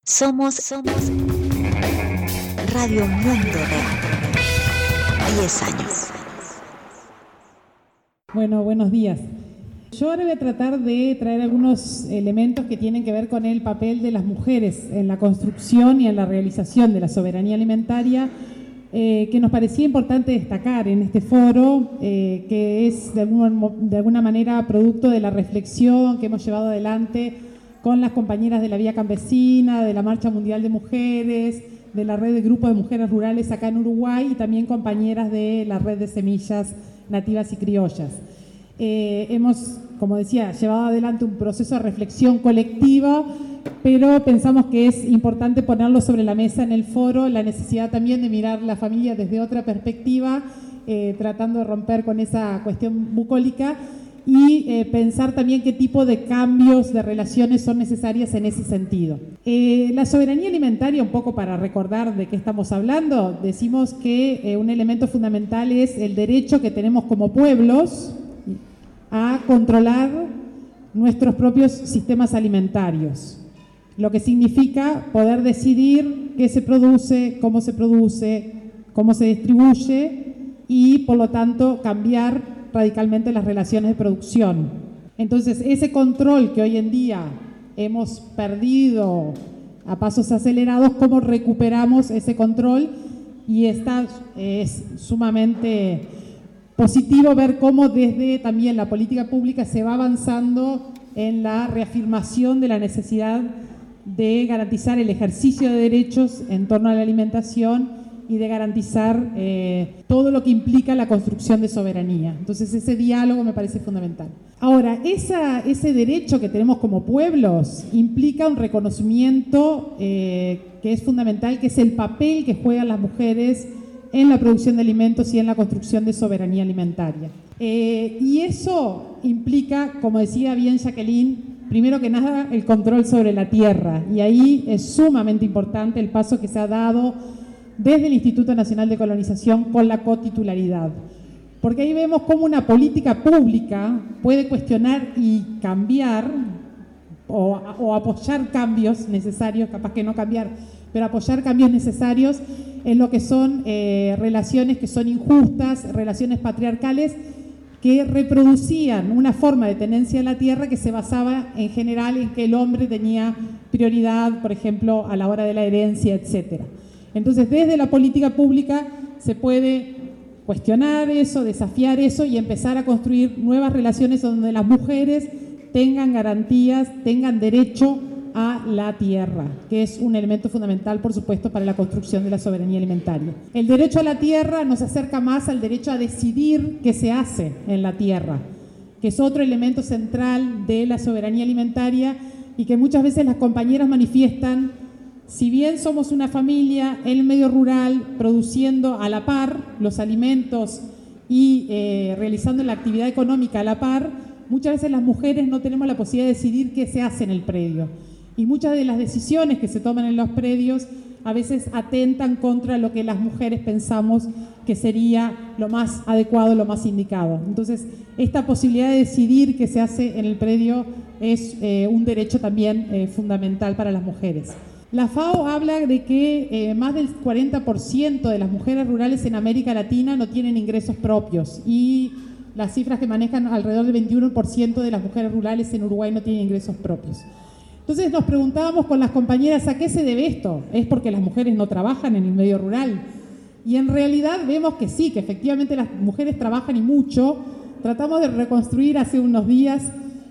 Somos Radio Mundo Real. 10 años. Bueno, buenos días. Yo ahora voy a tratar de traer algunos elementos que tienen que ver con el papel de las mujeres en la construcción y en la realización de la soberanía alimentaria, que nos parecía importante destacar en este foro, que es de alguna manera producto de la reflexión que hemos llevado adelante con las compañeras de la Vía Campesina, de la Marcha Mundial de Mujeres, de la Red de Grupos de Mujeres Rurales acá en Uruguay y también compañeras de la Red de Semillas Nativas y Criollas. Hemos, como decía, llevado adelante un proceso de reflexión colectiva, pero pensamos que es importante ponerlo sobre la mesa en el foro, la necesidad también de mirar la familia desde otra perspectiva, tratando de romper con esa cuestión bucólica y pensar también qué tipo de cambios de relaciones son necesarias en ese sentido. La soberanía alimentaria, un poco para recordar de qué estamos hablando, decimos que un elemento fundamental es el derecho que tenemos como pueblos a controlar nuestros propios sistemas alimentarios, lo que significa poder decidir qué se produce, cómo se distribuye y, por lo tanto, cambiar radicalmente las relaciones de producción. Entonces, ese control que hoy en día hemos perdido a pasos acelerados, ¿cómo recuperamos ese control? Y es sumamente positivo ver cómo desde también la política pública se va avanzando en la reafirmación de la necesidad de garantizar el ejercicio de derechos en torno a la alimentación y de garantizar todo lo que implica la construcción de soberanía. Entonces ese diálogo me parece fundamental. Ahora, ese derecho que tenemos como pueblos implica un reconocimiento que es fundamental, que es el papel que juegan las mujeres en la producción de alimentos y en la construcción de soberanía alimentaria. Y eso implica, como decía bien Jacqueline, primero que nada el control sobre la tierra, y ahí es sumamente importante el paso que se ha dado desde el Instituto Nacional de Colonización con la cotitularidad. Porque ahí vemos cómo una política pública puede cuestionar y cambiar o apoyar cambios necesarios, capaz que no cambiar, pero apoyar cambios necesarios en lo que son relaciones que son injustas, relaciones patriarcales que reproducían una forma de tenencia de la tierra que se basaba en general en que el hombre tenía prioridad, por ejemplo, a la hora de la herencia, etcétera. Entonces, desde la política pública se puede cuestionar eso, desafiar eso y empezar a construir nuevas relaciones donde las mujeres tengan garantías, tengan derecho a la tierra, que es un elemento fundamental, por supuesto, para la construcción de la soberanía alimentaria. El derecho a la tierra nos acerca más al derecho a decidir qué se hace en la tierra, que es otro elemento central de la soberanía alimentaria y que muchas veces las compañeras manifiestan. Si bien somos una familia en el medio rural, produciendo a la par los alimentos y realizando la actividad económica a la par, muchas veces las mujeres no tenemos la posibilidad de decidir qué se hace en el predio. Y muchas de las decisiones que se toman en los predios a veces atentan contra lo que las mujeres pensamos que sería lo más adecuado, lo más indicado. Entonces, esta posibilidad de decidir qué se hace en el predio es un derecho también fundamental para las mujeres. La FAO habla de que más del 40% de las mujeres rurales en América Latina no tienen ingresos propios y las cifras que manejan alrededor del 21% de las mujeres rurales en Uruguay no tienen ingresos propios. Entonces nos preguntábamos con las compañeras ¿a qué se debe esto? ¿Es porque las mujeres no trabajan en el medio rural? Y en realidad vemos que sí, que efectivamente las mujeres trabajan y mucho. Tratamos de reconstruir hace unos días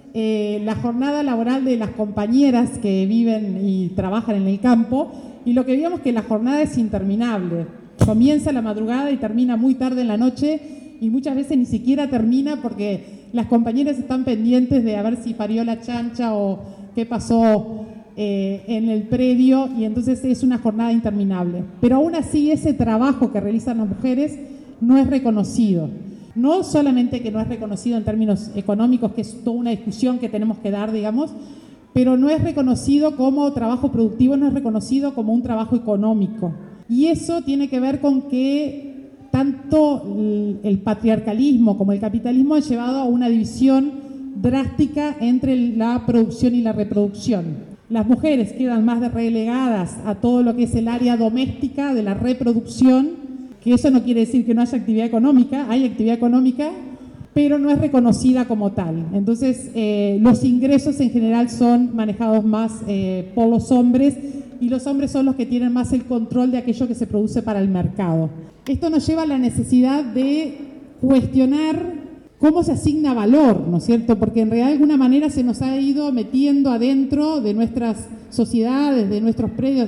la jornada laboral de las compañeras que viven y trabajan en el campo y lo que vimos que la jornada es interminable. Comienza a la madrugada y termina muy tarde en la noche y muchas veces ni siquiera termina porque las compañeras están pendientes de a ver si parió la chancha o qué pasó en el predio y entonces es una jornada interminable. Pero aún así ese trabajo que realizan las mujeres no es reconocido. No solamente que no es reconocido en términos económicos, que es toda una discusión que tenemos que dar, digamos, pero no es reconocido como trabajo productivo, no es reconocido como un trabajo económico. Y eso tiene que ver con que tanto el patriarcalismo como el capitalismo han llevado a una división drástica entre la producción y la reproducción. las mujeres quedan más relegadas a todo lo que es el área doméstica de la reproducción, que eso no quiere decir que no haya actividad económica, hay actividad económica, pero no es reconocida como tal. Entonces, los ingresos en general son manejados más por los hombres, y los hombres son los que tienen más el control de aquello que se produce para el mercado. Esto nos lleva a la necesidad de cuestionar cómo se asigna valor, ¿no es cierto? Porque en realidad de alguna manera se nos ha ido metiendo adentro de nuestras sociedades, de nuestros predios,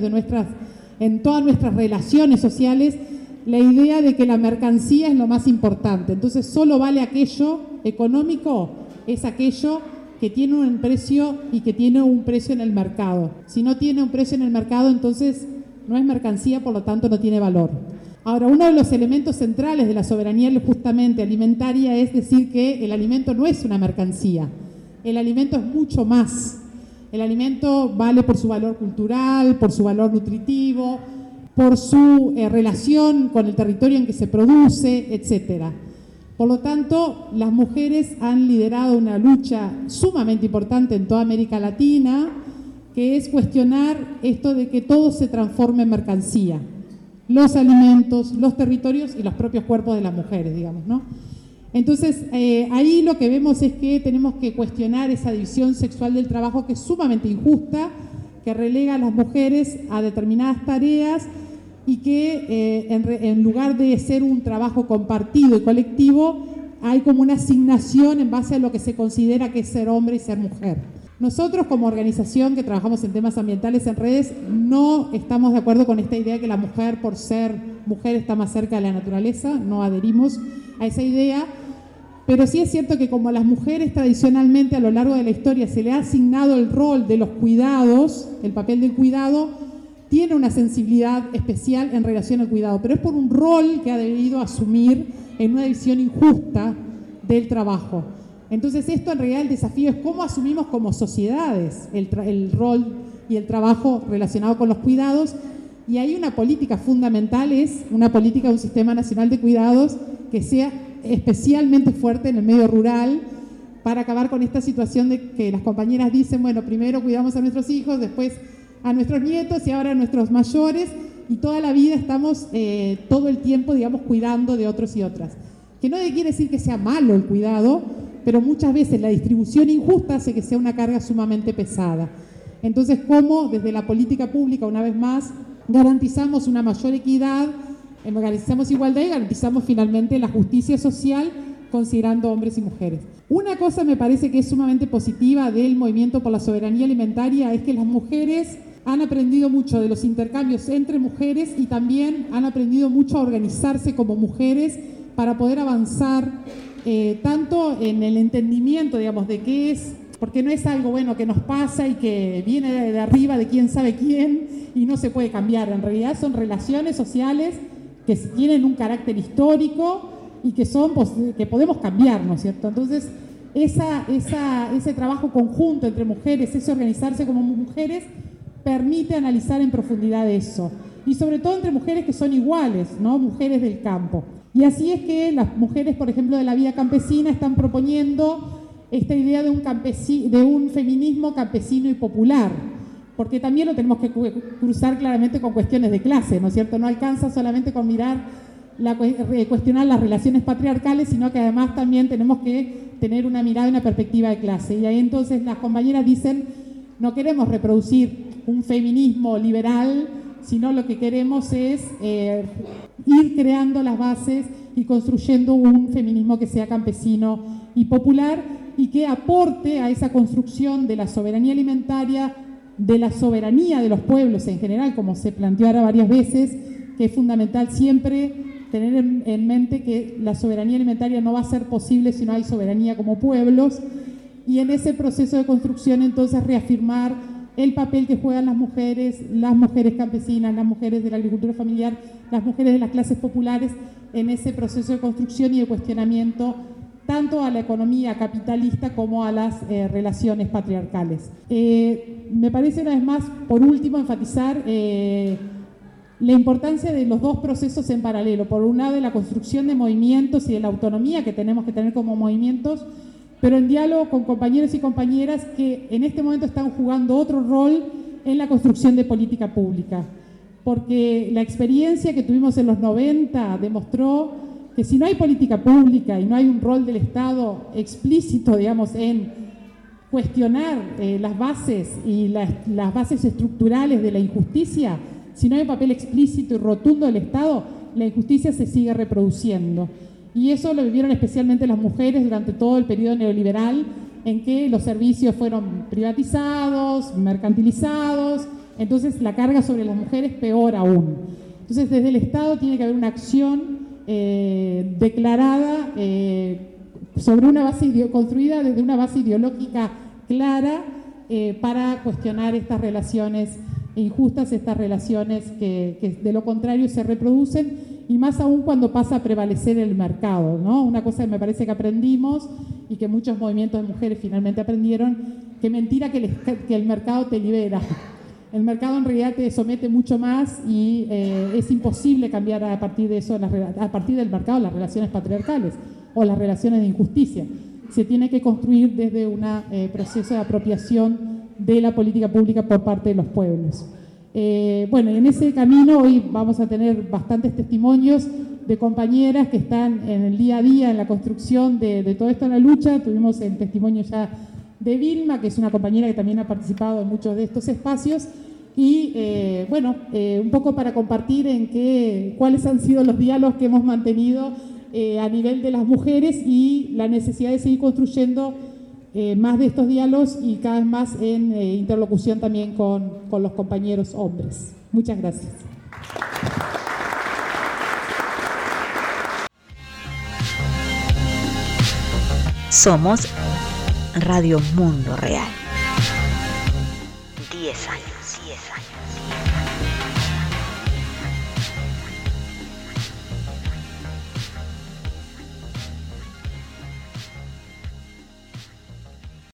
en todas nuestras relaciones sociales, la idea de que la mercancía es lo más importante. Entonces, solo vale aquello económico, es aquello que tiene un precio y que tiene un precio en el mercado. Si no tiene un precio en el mercado, entonces no es mercancía, por lo tanto no tiene valor. Ahora, uno de los elementos centrales de la soberanía justamente alimentaria es decir que el alimento no es una mercancía. El alimento es mucho más. El alimento vale por su valor cultural, por su valor nutritivo, por su relación con el territorio en que se produce, etcétera. Por lo tanto, las mujeres han liderado una lucha sumamente importante en toda América Latina, que es cuestionar esto de que todo se transforme en mercancía. Los alimentos, los territorios y los propios cuerpos de las mujeres, digamos, ¿no? Entonces, ahí lo que vemos es que tenemos que cuestionar esa división sexual del trabajo, que es sumamente injusta, que relega a las mujeres a determinadas tareas y que en lugar de ser un trabajo compartido y colectivo, hay como una asignación en base a lo que se considera que es ser hombre y ser mujer. Nosotros, como organización que trabajamos en temas ambientales en redes, no estamos de acuerdo con esta idea que la mujer, por ser mujer, está más cerca de la naturaleza, no adherimos a esa idea, pero sí es cierto que como a las mujeres tradicionalmente a lo largo de la historia se le ha asignado el rol de los cuidados, el papel del cuidado, tiene una sensibilidad especial en relación al cuidado, pero es por un rol que ha debido asumir en una división injusta del trabajo. Entonces, esto en realidad el desafío es cómo asumimos como sociedades el rol y el trabajo relacionado con los cuidados, y hay una política fundamental, es una política de un sistema nacional de cuidados que sea especialmente fuerte en el medio rural, para acabar con esta situación de que las compañeras dicen, bueno, primero cuidamos a nuestros hijos, después a nuestros nietos y ahora a nuestros mayores, y toda la vida estamos todo el tiempo, digamos, cuidando de otros y otras. Que no quiere decir que sea malo el cuidado, pero muchas veces la distribución injusta hace que sea una carga sumamente pesada. Entonces, ¿cómo desde la política pública, una vez más, garantizamos una mayor equidad, garantizamos igualdad y garantizamos finalmente la justicia social, considerando hombres y mujeres? Una cosa me parece que es sumamente positiva del movimiento por la soberanía alimentaria es que las mujeres han aprendido mucho de los intercambios entre mujeres y también han aprendido mucho a organizarse como mujeres para poder avanzar tanto en el entendimiento, digamos, de qué es, porque no es algo bueno que nos pasa y que viene de arriba de quién sabe quién y no se puede cambiar. En realidad son relaciones sociales que tienen un carácter histórico y que podemos cambiar, ¿no es cierto? Entonces, ese trabajo conjunto entre mujeres, ese organizarse como mujeres, permite analizar en profundidad eso. Y sobre todo entre mujeres que son iguales, ¿no? Mujeres del campo. Y así es que las mujeres, por ejemplo, de la vida campesina están proponiendo esta idea de un feminismo campesino y popular, porque también lo tenemos que cruzar claramente con cuestiones de clase, ¿no es cierto? No alcanza solamente con cuestionar las relaciones patriarcales, sino que además también tenemos que tener una mirada y una perspectiva de clase. Y ahí entonces las compañeras dicen, no queremos reproducir un feminismo liberal, sino lo que queremos es ir creando las bases y construyendo un feminismo que sea campesino y popular y que aporte a esa construcción de la soberanía alimentaria, de la soberanía de los pueblos en general, como se planteó ahora varias veces, que es fundamental siempre tener en mente que la soberanía alimentaria no va a ser posible si no hay soberanía como pueblos, y en ese proceso de construcción entonces reafirmar el papel que juegan las mujeres campesinas, las mujeres de la agricultura familiar, las mujeres de las clases populares en ese proceso de construcción y de cuestionamiento tanto a la economía capitalista como a las relaciones patriarcales. Me parece una vez más, por último, enfatizar la importancia de los dos procesos en paralelo. Por un lado, de la construcción de movimientos y de la autonomía que tenemos que tener como movimientos, pero en diálogo con compañeros y compañeras que en este momento están jugando otro rol en la construcción de política pública. Porque la experiencia que tuvimos en los 90 demostró que si no hay política pública y no hay un rol del Estado explícito, digamos, en cuestionar las bases y las bases estructurales de la injusticia, si no hay un papel explícito y rotundo del Estado, la injusticia se sigue reproduciendo. Y eso lo vivieron especialmente las mujeres durante todo el periodo neoliberal, en que los servicios fueron privatizados, mercantilizados, entonces la carga sobre las mujeres peor aún. Entonces desde el Estado tiene que haber una acción declarada sobre una base construida desde una base ideológica clara para cuestionar estas relaciones injustas, estas relaciones que de lo contrario se reproducen, y más aún cuando pasa a prevalecer el mercado, ¿no? Una cosa que me parece que aprendimos y que muchos movimientos de mujeres finalmente aprendieron, que mentira que el mercado te libera. El mercado en realidad te somete mucho más y es imposible cambiar a partir de eso, a partir del mercado, las relaciones patriarcales o las relaciones de injusticia. Se tiene que construir desde un proceso de apropiación de la política pública por parte de los pueblos. Bueno, y en ese camino hoy vamos a tener bastantes testimonios de compañeras que están en el día a día en la construcción de todo esto en la lucha. Tuvimos el testimonio ya de Vilma, que es una compañera que también ha participado en muchos de estos espacios, y bueno, un poco para compartir cuáles han sido los diálogos que hemos mantenido a nivel de las mujeres y la necesidad de seguir construyendo más de estos diálogos y cada vez más en interlocución también con los compañeros hombres. Muchas gracias. Somos Radio Mundo Real.